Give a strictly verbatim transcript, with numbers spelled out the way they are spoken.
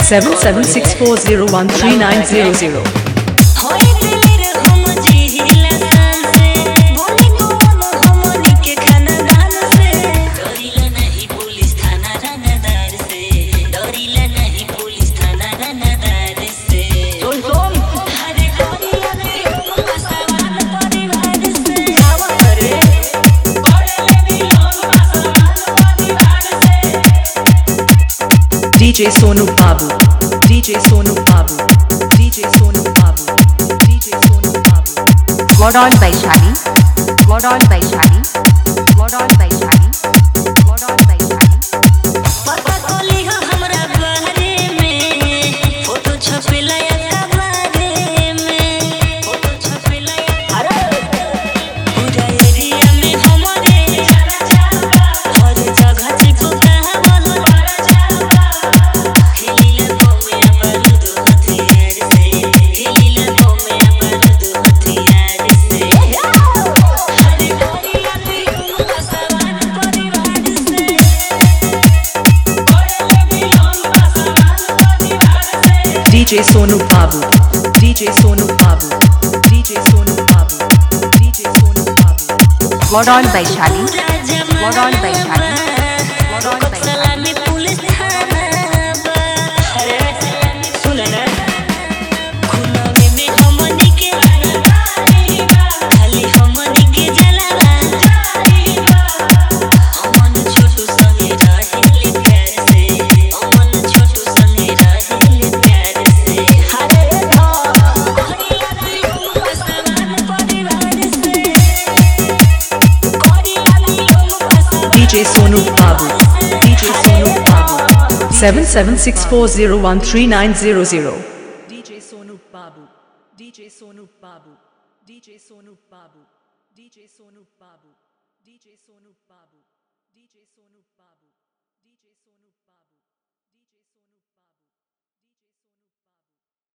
seven seven six four zero one three nine zero zero. D J Sonu Babu, D J Sonu Babu, D J Sonu Babu, D J Sonu Babu. Word on Vaishali, word on Vaishali, word on Vaishali, word on Vaishali. पता कोली हो हमरा बारे में, photo छपेला या बारे में, photo छपेला अरे पूरा एरिया में हमारे हर जगह चिपका बोलो हिलीला बोमे बारूद हथियार से, हिलीला बोमे बारूद हथियार से हर एरिया में आसमान परिवार से D J Sonu Babu, D J Sonu Babu, D J Sonu Babu, D J Sonu Babu. Word on Vaishali, word on Vaishali, word on Vaishali. Police थाना बा अरे सुन ना खुलवे में हमनी के खाली हमनी के जलावा अमन छोटू संगे रहेले प्यार से, अमन छोटू संगे रहेले प्यार से हरे D J Sonu Babu, D J Sonu Babu. seven seven six four zero one three nine zero zero. D J Sonu Babu, D J Sonu Babu, D J Sonu Babu, D J Sonu Babu, D J Sonu Babu, D J Sonu Babu, D J Sonu Babu, D J Sonu Babu.